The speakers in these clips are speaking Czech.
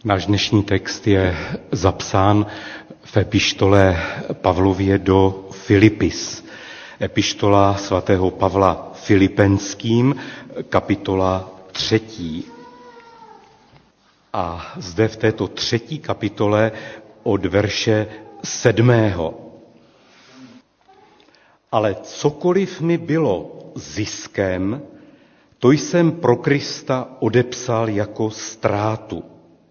Náš dnešní text je zapsán v epištole Pavlově do Filipis. Epištola svatého Pavla Filipenským, kapitola 3. A zde v této 3. kapitole od verše 7. Ale cokoliv mi bylo ziskem, to jsem pro Krista odepsal jako ztrátu.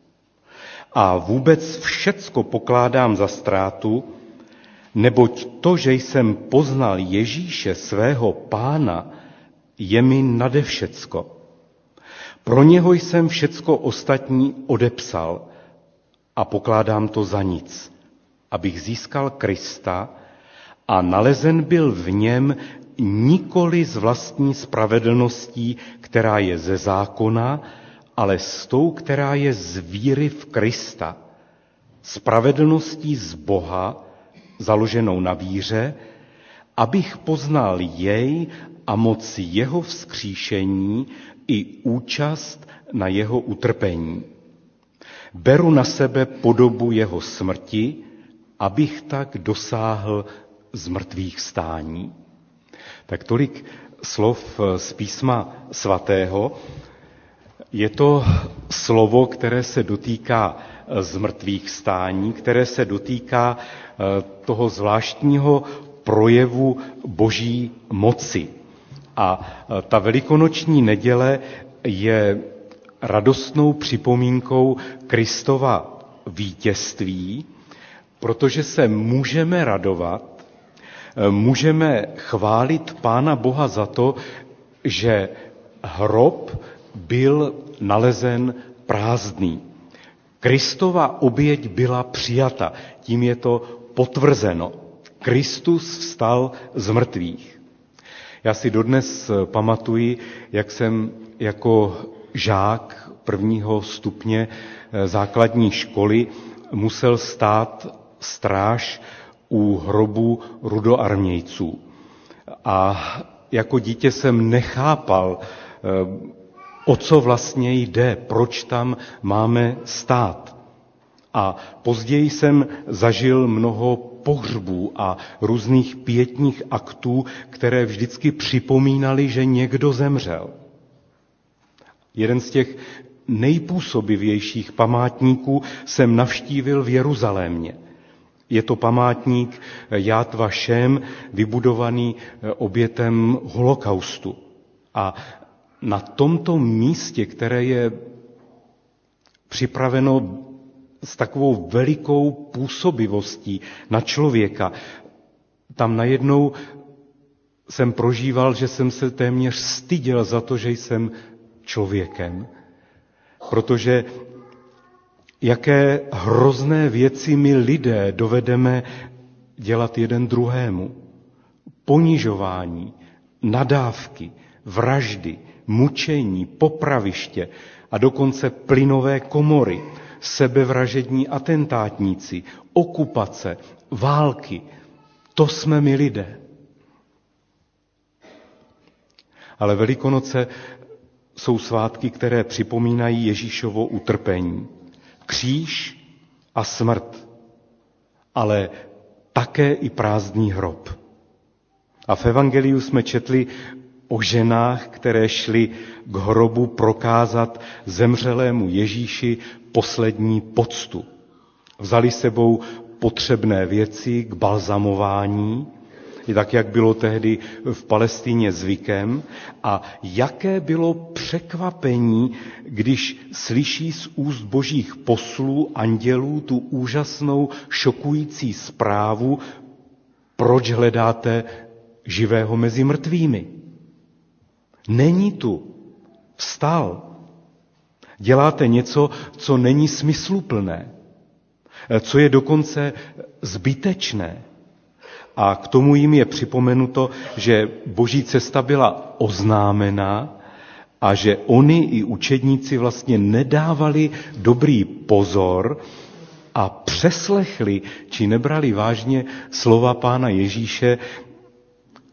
A vůbec všecko pokládám za ztrátu, neboť to, že jsem poznal Ježíše, svého Pána, je mi nade všecko. Pro něho jsem všecko ostatní odepsal a pokládám to za nic, abych získal Krista a nalezen byl v něm nikoli z vlastní spravedlností, která je ze zákona, ale s tou, která je z víry v Krista, spravedlností z Boha, založenou na víře, abych poznal jej a moc jeho vzkříšení i účast na jeho utrpení. Beru na sebe podobu jeho smrti, abych tak dosáhl zmrtvých stání. Tak tolik slov z písma svatého. Je to slovo, které se dotýká zmrtvých stání, které se dotýká toho zvláštního projevu Boží moci. A ta velikonoční neděle je radostnou připomínkou Kristova vítězství, protože se můžeme radovat, můžeme chválit Pána Boha za to, že hrob byl nalezen prázdný. Kristova oběť byla přijata, tím je to potvrzeno. Kristus vstal z mrtvých. Já si dodnes pamatuji, jak jsem jako žák 1. stupně základní školy musel stát stráž u hrobu rudoarmějců. A jako dítě jsem nechápal, o co vlastně jde, proč tam máme stát. A později jsem zažil mnoho pohřbů a různých pietních aktů, které vždycky připomínaly, že někdo zemřel. Jeden z těch nejpůsobivějších památníků jsem navštívil v Jeruzalémě. Je to památník Jad Vašem, vybudovaný obětem holokaustu. A na tomto místě, které je připraveno s takovou velikou působivostí na člověka, tam najednou jsem prožíval, že jsem se téměř styděl za to, že jsem člověkem. Protože jaké hrozné věci my lidé dovedeme dělat jeden druhému. Ponižování, nadávky, vraždy, mučení, popraviště a dokonce plynové komory, sebevražední atentátníci, okupace, války. To jsme my lidé. Ale Velikonoce jsou svátky, které připomínají Ježíšovo utrpení. Kříž a smrt, ale také i prázdný hrob. A v evangeliu jsme četli o ženách, které šly k hrobu prokázat zemřelému Ježíši poslední poctu. Vzali sebou potřebné věci k balzamování, i tak, jak bylo tehdy v Palestině zvykem, a jaké bylo překvapení, když slyší z úst božích poslů, andělů, tu úžasnou, šokující zprávu, proč hledáte živého mezi mrtvými. Není tu, vstal. Děláte něco, co není smysluplné, co je dokonce zbytečné. A k tomu jim je připomenuto, že boží cesta byla oznámena a že oni i učedníci vlastně nedávali dobrý pozor a přeslechli, či nebrali vážně slova Pána Ježíše,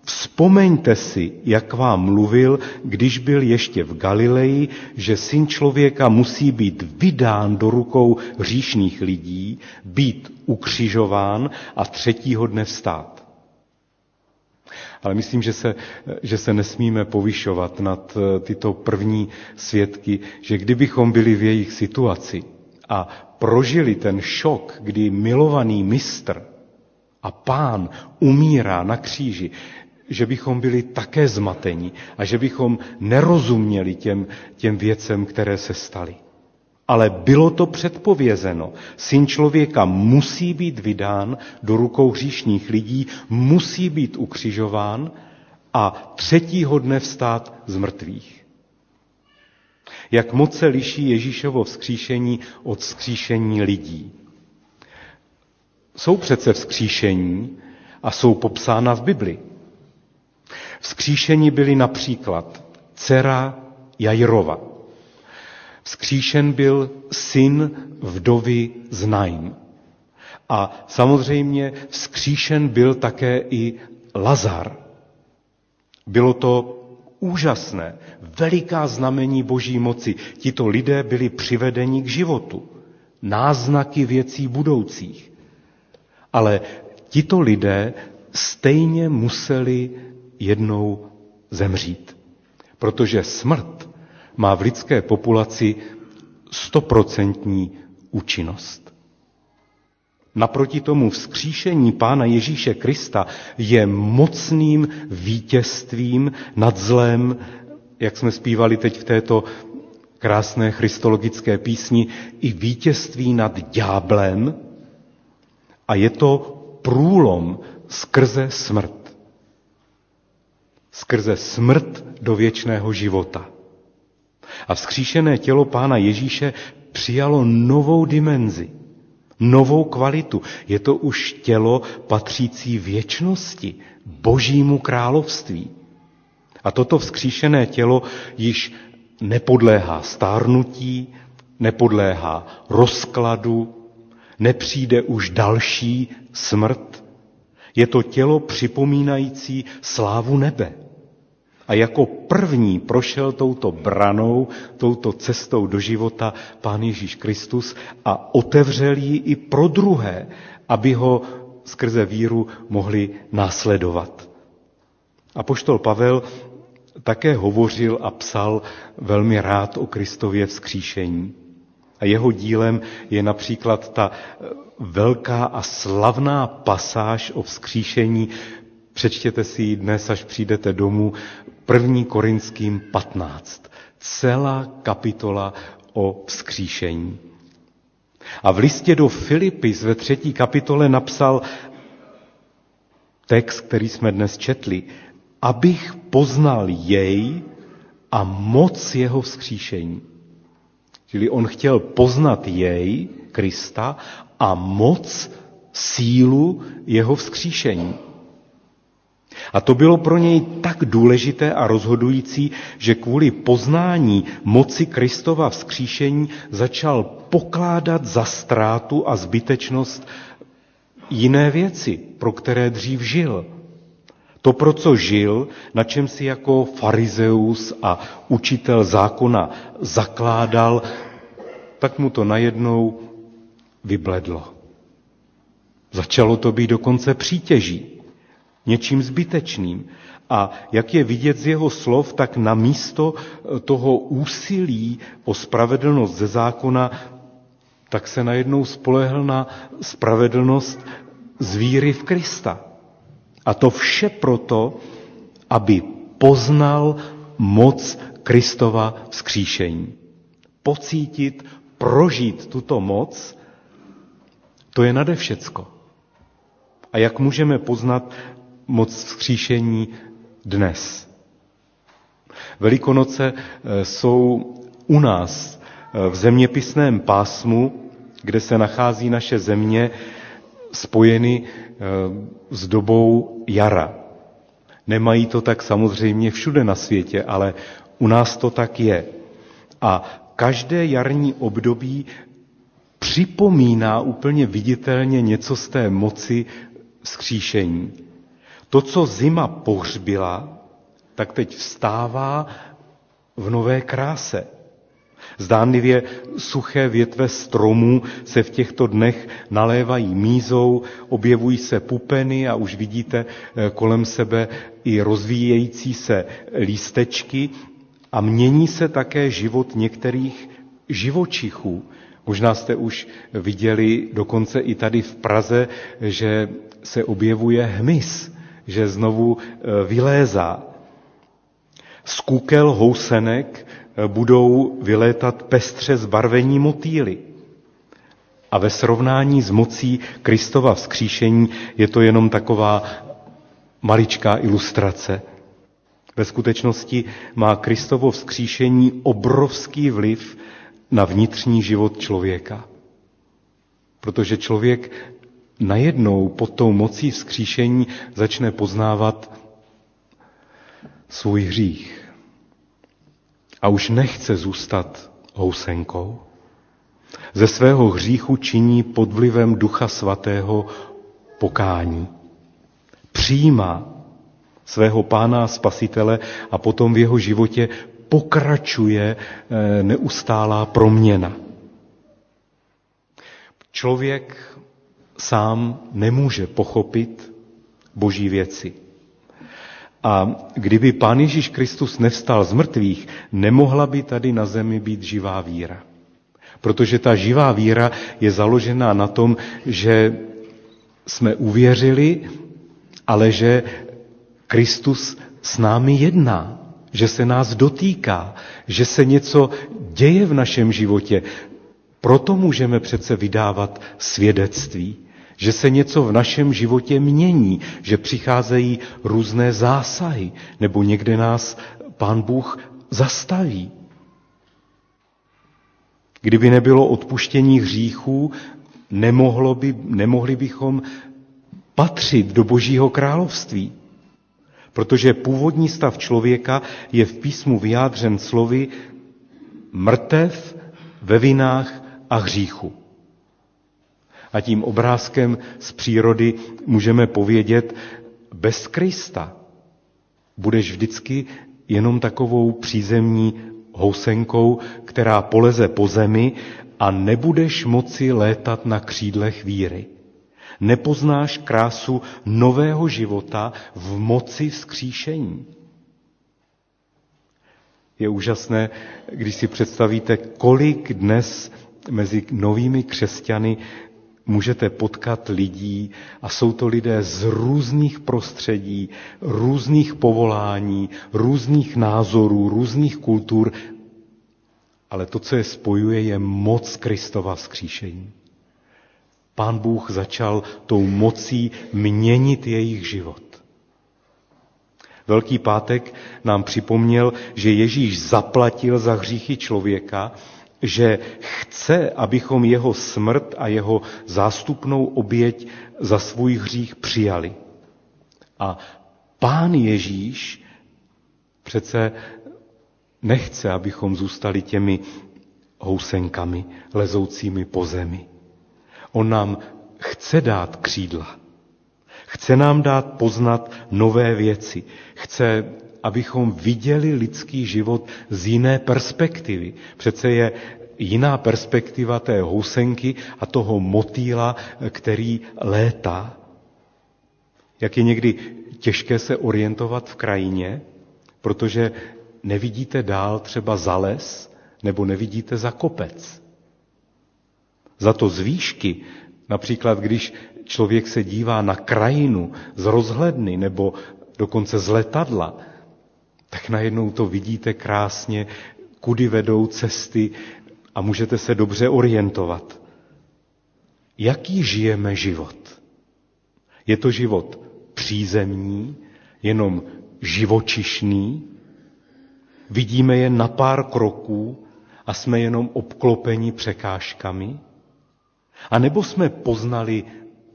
Vzpomeňte si, jak vám mluvil, když byl ještě v Galileji, že Syn člověka musí být vydán do rukou hříšných lidí, být ukřižován a 3. dne vstát. Ale myslím, že se nesmíme povyšovat nad tyto první svědky, že kdybychom byli v jejich situaci a prožili ten šok, kdy milovaný mistr a Pán umírá na kříži, že bychom byli také zmateni a že bychom nerozuměli těm věcem, které se staly. Ale bylo to předpovězeno. Syn člověka musí být vydán do rukou hříšných lidí, musí být ukřižován a 3. dne vstát z mrtvých. Jak moc se liší Ježíšovo vzkříšení od vzkříšení lidí. Jsou přece vzkříšení a jsou popsána v Bibli. Vzkříšeni byli například dcera Jairova. Vzkříšen byl syn vdovy z Naim. A samozřejmě vzkříšen byl také i Lazar. Bylo to úžasné, veliká znamení Boží moci. Tito lidé byli přivedeni k životu. Náznaky věcí budoucích. Ale tito lidé stejně museli jednou zemřít. Protože smrt má v lidské populaci 100% účinnost. Naproti tomu vzkříšení Pána Ježíše Krista je mocným vítězstvím nad zlem, jak jsme zpívali teď v této krásné christologické písni, i vítězství nad ďáblem, a je to průlom skrze smrt. Skrze smrt do věčného života. A vzkříšené tělo Pána Ježíše přijalo novou dimenzi, novou kvalitu. Je to už tělo patřící věčnosti, Božímu království. A toto vzkříšené tělo již nepodléhá stárnutí, nepodléhá rozkladu, nepřijde už další smrt. Je to tělo připomínající slávu nebe. A jako první prošel touto branou, touto cestou do života Pán Ježíš Kristus a otevřel ji i pro druhé, aby ho skrze víru mohli následovat. Apoštol Pavel také hovořil a psal velmi rád o Kristově vzkříšení. A jeho dílem je například ta velká a slavná pasáž o vzkříšení. Přečtěte si ji dnes, až přijdete domů, 1. Korinským 15. Celá kapitola o vzkříšení. A v listě do Filipis ve 3. kapitole napsal text, který jsme dnes četli, abych poznal jej a moc jeho vzkříšení. Čili on chtěl poznat jej, Krista, a moc, sílu jeho vzkříšení. A to bylo pro něj tak důležité a rozhodující, že kvůli poznání moci Kristova vzkříšení začal pokládat za ztrátu a zbytečnost jiné věci, pro které dřív žil. To, pro co žil, na čem si jako farizeus a učitel zákona zakládal, tak mu to najednou vybledlo. Začalo to být dokonce přítěží, něčím zbytečným. A jak je vidět z jeho slov, tak na místo toho úsilí o spravedlnost ze zákona, tak se najednou spolehl na spravedlnost z víry v Krista. A to vše proto, aby poznal moc Kristova vzkříšení. Pocítit, prožít tuto moc, to je nade všecko. A jak můžeme poznat moc vzkříšení dnes? Velikonoce jsou u nás v zeměpisném pásmu, kde se nachází naše země, spojeny s dobou jara. Nemají to tak samozřejmě všude na světě, ale u nás to tak je. A každé jarní období připomíná úplně viditelně něco z té moci vzkříšení. To, co zima pohřbila, tak teď vstává v nové kráse. Zdánlivě suché větve stromů se v těchto dnech nalévají mízou, objevují se pupeny a už vidíte kolem sebe i rozvíjející se lístečky a mění se také život některých živočichů. Možná jste už viděli dokonce i tady v Praze, že se objevuje hmyz, že znovu vylézá. Z kukel housenek budou vylétat pestře zbarvení motýly. A ve srovnání s mocí Kristova vzkříšení je to jenom taková maličká ilustrace. Ve skutečnosti má Kristovo vzkříšení obrovský vliv na vnitřní život člověka. Protože člověk najednou pod tou mocí vzkříšení začne poznávat svůj hřích. A už nechce zůstat housenkou. Ze svého hříchu činí pod vlivem Ducha Svatého pokání. Přijímá svého Pána a Spasitele a potom v jeho životě pokračuje neustálá proměna. Člověk sám nemůže pochopit Boží věci. A kdyby Pán Ježíš Kristus nevstal z mrtvých, nemohla by tady na zemi být živá víra. Protože ta živá víra je založená na tom, že jsme uvěřili, ale že Kristus s námi jedná, že se nás dotýká, že se něco děje v našem životě. Proto můžeme přece vydávat svědectví, že se něco v našem životě mění, že přicházejí různé zásahy, nebo někde nás Pán Bůh zastaví. Kdyby nebylo odpuštění hříchů, nemohli bychom patřit do Božího království. Protože původní stav člověka je v písmu vyjádřen slovy mrtev ve vinách a hříchu. A tím obrázkem z přírody můžeme povědět, bez Krista budeš vždycky jenom takovou přízemní housenkou, která poleze po zemi a nebudeš moci létat na křídlech víry. Nepoznáš krásu nového života v moci vzkříšení. Je úžasné, když si představíte, kolik dnes mezi novými křesťany můžete potkat lidí a jsou to lidé z různých prostředí, různých povolání, různých názorů, různých kultur, ale to, co je spojuje, je moc Kristova vzkříšení. Pán Bůh začal tou mocí měnit jejich život. Velký pátek nám připomněl, že Ježíš zaplatil za hříchy člověka, že chce, abychom jeho smrt a jeho zástupnou oběť za svůj hřích přijali. A Pán Ježíš přece nechce, abychom zůstali těmi housenkami lezoucími po zemi. On nám chce dát křídla. Chce nám dát poznat nové věci. Chce, abychom viděli lidský život z jiné perspektivy. Přece je jiná perspektiva té housenky a toho motýla, který létá. Jak je někdy těžké se orientovat v krajině, protože nevidíte dál třeba za les nebo nevidíte za kopec. Za to z výšky, například když člověk se dívá na krajinu z rozhledny nebo dokonce z letadla, tak najednou to vidíte krásně, kudy vedou cesty a můžete se dobře orientovat. Jaký žijeme život? Je to život přízemní, jenom živočišný? Vidíme je na pár kroků a jsme jenom obklopeni překážkami? A nebo jsme poznali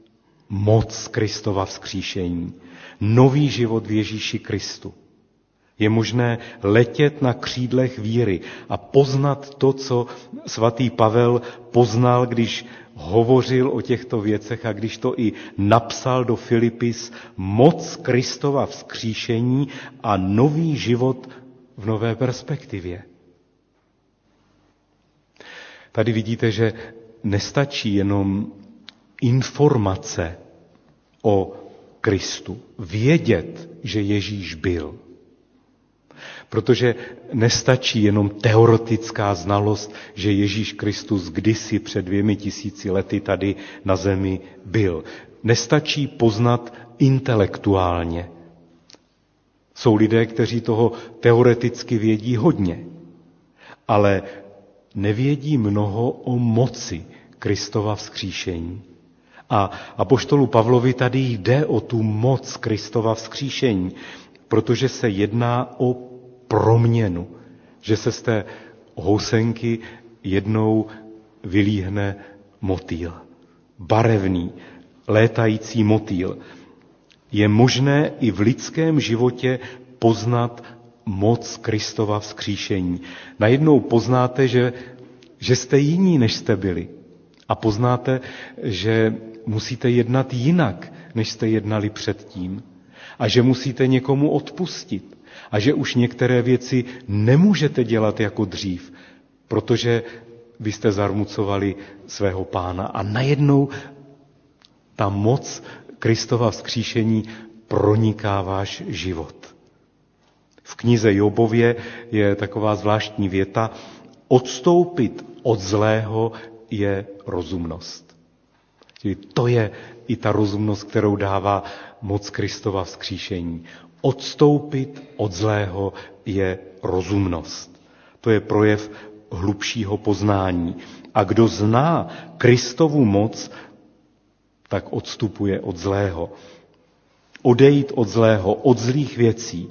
moc Kristova vzkříšení, nový život v Ježíši Kristu? Je možné letět na křídlech víry a poznat to, co svatý Pavel poznal, když hovořil o těchto věcech a když to i napsal do Filipis, moc Kristova vzkříšení a nový život v nové perspektivě. Tady vidíte, že nestačí jenom informace o Kristu, vědět, že Ježíš byl. Protože nestačí jenom teoretická znalost, že Ježíš Kristus kdysi před 2000 lety tady na zemi byl. Nestačí poznat intelektuálně. Jsou lidé, kteří toho teoreticky vědí hodně, ale nevědí mnoho o moci Kristova vzkříšení. A apoštolu Pavlovi tady jde o tu moc Kristova vzkříšení, protože se jedná o proměnu, že se z té housenky jednou vylíhne motýl. Barevný, létající motýl. Je možné i v lidském životě poznat moc Kristova vzkříšení. Najednou poznáte, že jste jiní, než jste byli. A poznáte, že musíte jednat jinak, než jste jednali předtím. A že musíte někomu odpustit. A že už některé věci nemůžete dělat jako dřív, protože vy jste zarmucovali svého Pána. A najednou ta moc Kristova vzkříšení proniká váš život. V knize Jobově je taková zvláštní věta: odstoupit od zlého je rozumnost. Čili to je i ta rozumnost, kterou dává moc Kristova vzkříšení. Odstoupit od zlého je rozumnost. To je projev hlubšího poznání. A kdo zná Kristovu moc, tak odstupuje od zlého. Odejít od zlého, od zlých věcí.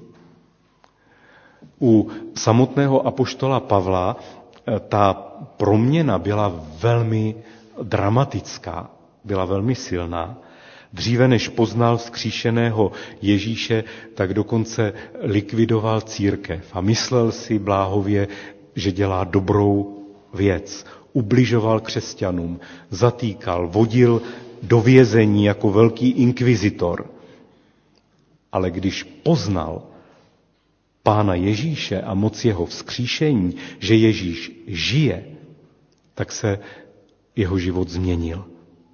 U samotného apoštola Pavla ta proměna byla velmi dramatická, byla velmi silná. Dříve než poznal vzkříšeného Ježíše, tak dokonce likvidoval církev a myslel si bláhově, že dělá dobrou věc. Ubližoval křesťanům, zatýkal, vodil do vězení jako velký inkvizitor. Ale když poznal Pána Ježíše a moc jeho vzkříšení, že Ježíš žije, tak se jeho život změnil.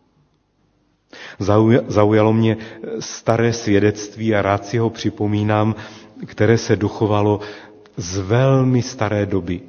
Zaujalo mě staré svědectví a rád si ho připomínám, které se dochovalo z velmi staré doby.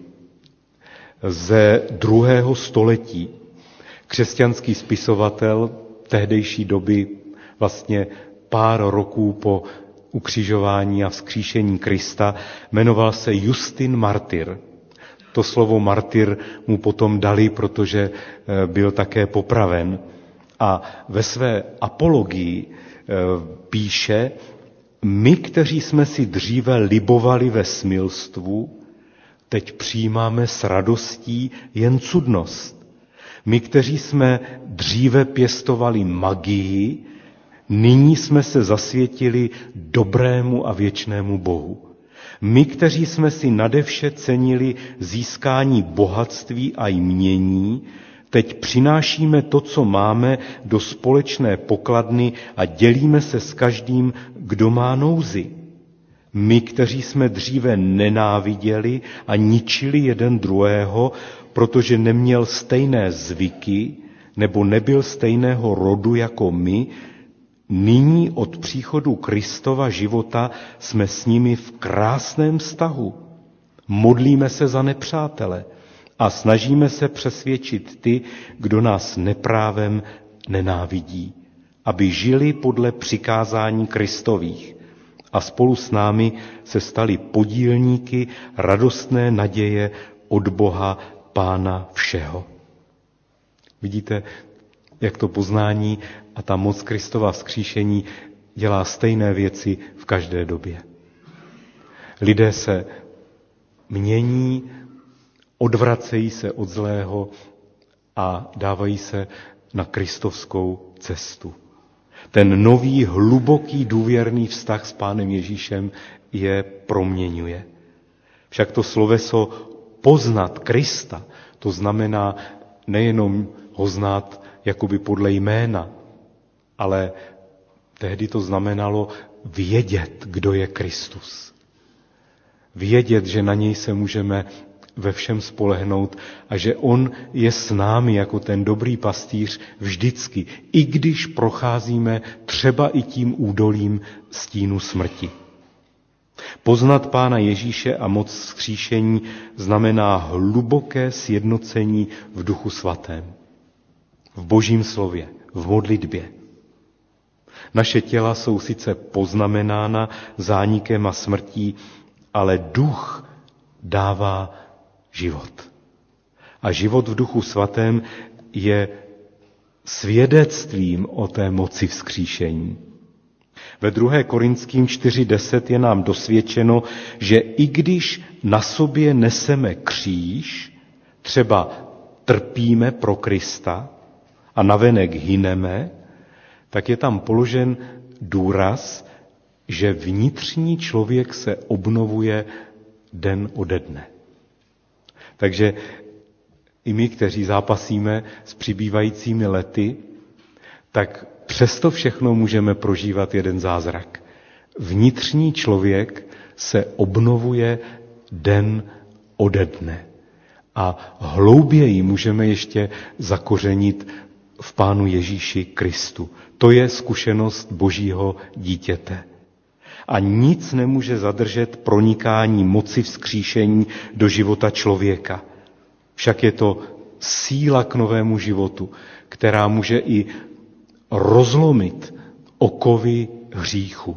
Ze 2. století. Křesťanský spisovatel tehdejší doby, vlastně pár roků po ukřižování a vzkříšení Krista, jmenoval se Justin Martyr. To slovo martyr mu potom dali, protože byl také popraven. A ve své apologii píše: my, kteří jsme si dříve libovali ve smilstvu, teď přijímáme s radostí jen cudnost. My, kteří jsme dříve pěstovali magii, nyní jsme se zasvětili dobrému a věčnému Bohu. My, kteří jsme si nadevše cenili získání bohatství a jmění, teď přinášíme to, co máme, do společné pokladny a dělíme se s každým, kdo má nouzi. My, kteří jsme dříve nenáviděli a ničili jeden druhého, protože neměl stejné zvyky nebo nebyl stejného rodu jako my, nyní od příchodu Kristova života jsme s nimi v krásném vztahu. Modlíme se za nepřátele a snažíme se přesvědčit ty, kdo nás neprávem nenávidí, aby žili podle přikázání Kristových a spolu s námi se stali podílníky radostné naděje od Boha Pána všeho. Vidíte, jak to poznání a ta moc Kristova vzkříšení dělá stejné věci v každé době. Lidé se mění, odvracejí se od zlého a dávají se na kristovskou cestu. Ten nový, hluboký, důvěrný vztah s Pánem Ježíšem je proměňuje. Však to sloveso poznat Krista, to znamená nejenom ho znát jakoby podle jména, ale tehdy to znamenalo vědět, kdo je Kristus. Vědět, že na něj se můžeme ve všem spolehnout a že on je s námi jako ten dobrý pastýř vždycky, i když procházíme třeba i tím údolím stínu smrti. Poznat Pána Ježíše a moc vzkříšení znamená hluboké sjednocení v Duchu Svatém, v Božím slově, v modlitbě. Naše těla jsou sice poznamenána zánikem a smrtí, ale Duch dává život. A život v Duchu Svatém je svědectvím o té moci vzkříšení. Ve 2. Korinským 4:10 je nám dosvědčeno, že i když na sobě neseme kříž, třeba trpíme pro Krista a navenek hyneme, tak je tam položen důraz, že vnitřní člověk se obnovuje den ode dne. Takže i my, kteří zápasíme s přibývajícími lety, tak přesto všechno můžeme prožívat jeden zázrak. Vnitřní člověk se obnovuje den ode dne. A hlouběji můžeme ještě zakořenit v Pánu Ježíši Kristu. To je zkušenost Božího dítěte. A nic nemůže zadržet pronikání moci vzkříšení do života člověka. Však je to síla k novému životu, která může i rozlomit okovy hříchu.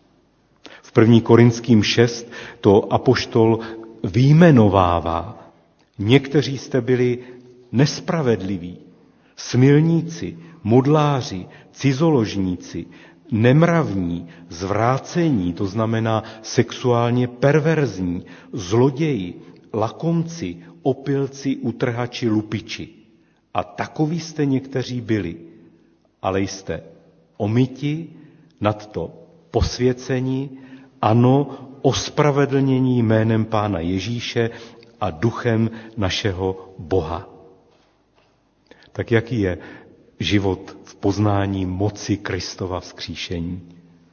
V 1. Korinským 6 to apoštol vyjmenovává. Někteří jste byli nespravedliví, smilníci, modláři, cizoložníci, nemravní, zvrácení, to znamená sexuálně perverzní, zloději, lakomci, opilci, utrhači, lupiči. A takoví jste někteří byli, ale jste omyti, nadto posvěceni, ano, ospravedlnění jménem Pána Ježíše a duchem našeho Boha. Tak jaký je život v poznání moci Kristova vzkříšení?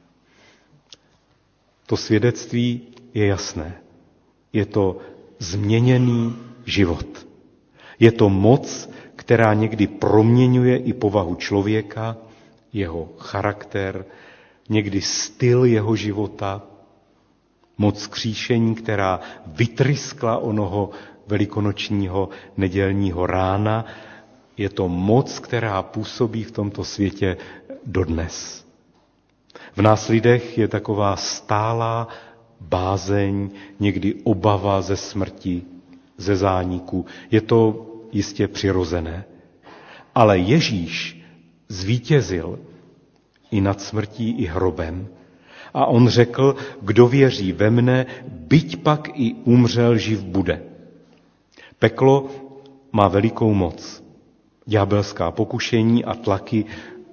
To svědectví je jasné. Je to změněný život. Je to moc, která někdy proměňuje i povahu člověka, jeho charakter, někdy styl jeho života, moc vzkříšení, která vytryskla onoho velikonočního nedělního rána. Je to moc, která působí v tomto světě dodnes. V nás lidech je taková stálá bázeň, někdy obava ze smrti, ze zániku. Je to jistě přirozené. Ale Ježíš zvítězil i nad smrtí, i hrobem. A on řekl, kdo věří ve mne, byť pak i umřel, živ bude. Peklo má velikou moc. Ďábelská pokušení a tlaky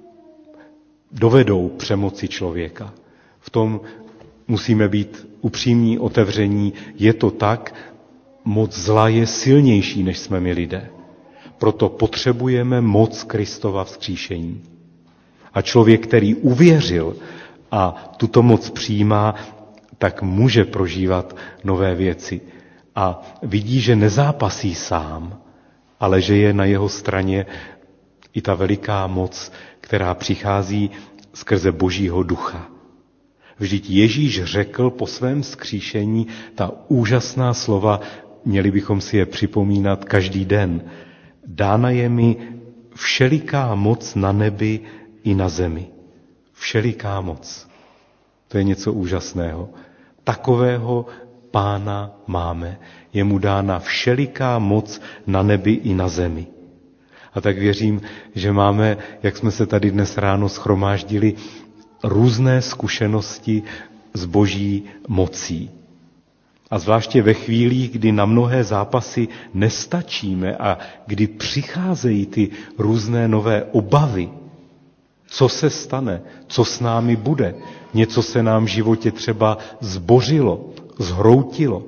dovedou přemoci člověka. V tom musíme být upřímní, otevření. Je to tak, moc zla je silnější, než jsme my lidé. Proto potřebujeme moc Kristova vzkříšení. A člověk, který uvěřil a tuto moc přijímá, tak může prožívat nové věci. A vidí, že nezápasí sám, ale že je na jeho straně i ta veliká moc, která přichází skrze Božího ducha. Vždyť Ježíš řekl po svém vzkříšení ta úžasná slova, měli bychom si je připomínat každý den. Dána je mi všeliká moc na nebi i na zemi. Všeliká moc. To je něco úžasného. Takového Pána máme. Je mu dána všeliká moc na nebi i na zemi. A tak věřím, že máme, jak jsme se tady dnes ráno shromáždili, různé zkušenosti s Boží mocí. A zvláště ve chvílích, kdy na mnohé zápasy nestačíme a kdy přicházejí ty různé nové obavy, Co se stane? Co s námi bude? Něco se nám v životě třeba zbořilo, zhroutilo.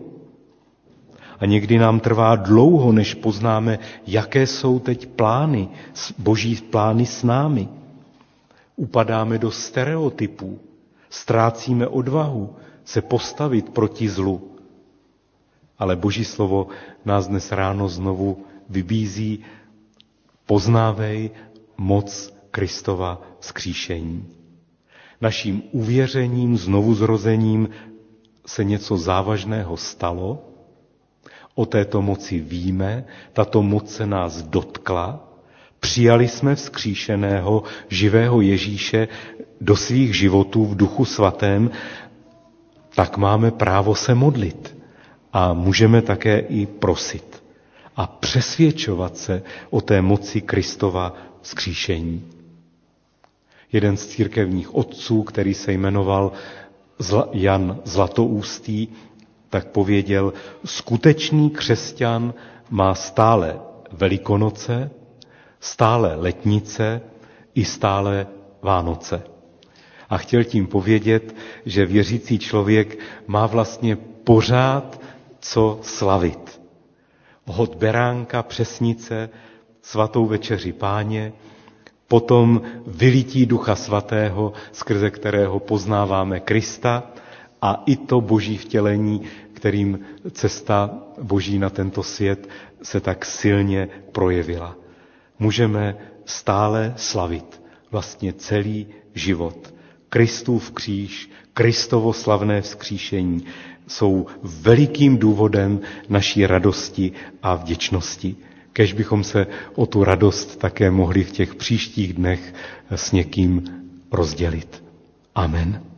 A někdy nám trvá dlouho, než poznáme, jaké jsou teď plány, boží plány s námi. Upadáme do stereotypů, ztrácíme odvahu se postavit proti zlu. Ale Boží slovo nás dnes ráno znovu vybízí, poznávej moc Kristova vzkříšení. Naším uvěřením, znovuzrozením se něco závažného stalo, o této moci víme, tato moc se nás dotkla, přijali jsme vzkříšeného, živého Ježíše do svých životů v Duchu Svatém, tak máme právo se modlit a můžeme také i prosit a přesvědčovat se o té moci Kristova vzkříšení. Jeden z církevních otců, který se jmenoval Jan Zlatoústý, tak pověděl, skutečný křesťan má stále Velikonoce, stále letnice i stále Vánoce. A chtěl tím povědět, že věřící člověk má vlastně pořád co slavit. Hod beránka, přesnice, svatou večeři Páně, potom vylití Ducha Svatého, skrze kterého poznáváme Krista a i to Boží vtělení, kterým cesta Boží na tento svět se tak silně projevila. Můžeme stále slavit vlastně celý život. Kristův kříž, Kristovo slavné vzkříšení jsou velikým důvodem naší radosti a vděčnosti. Kéž bychom se o tu radost také mohli v těch příštích dnech s někým rozdělit. Amen.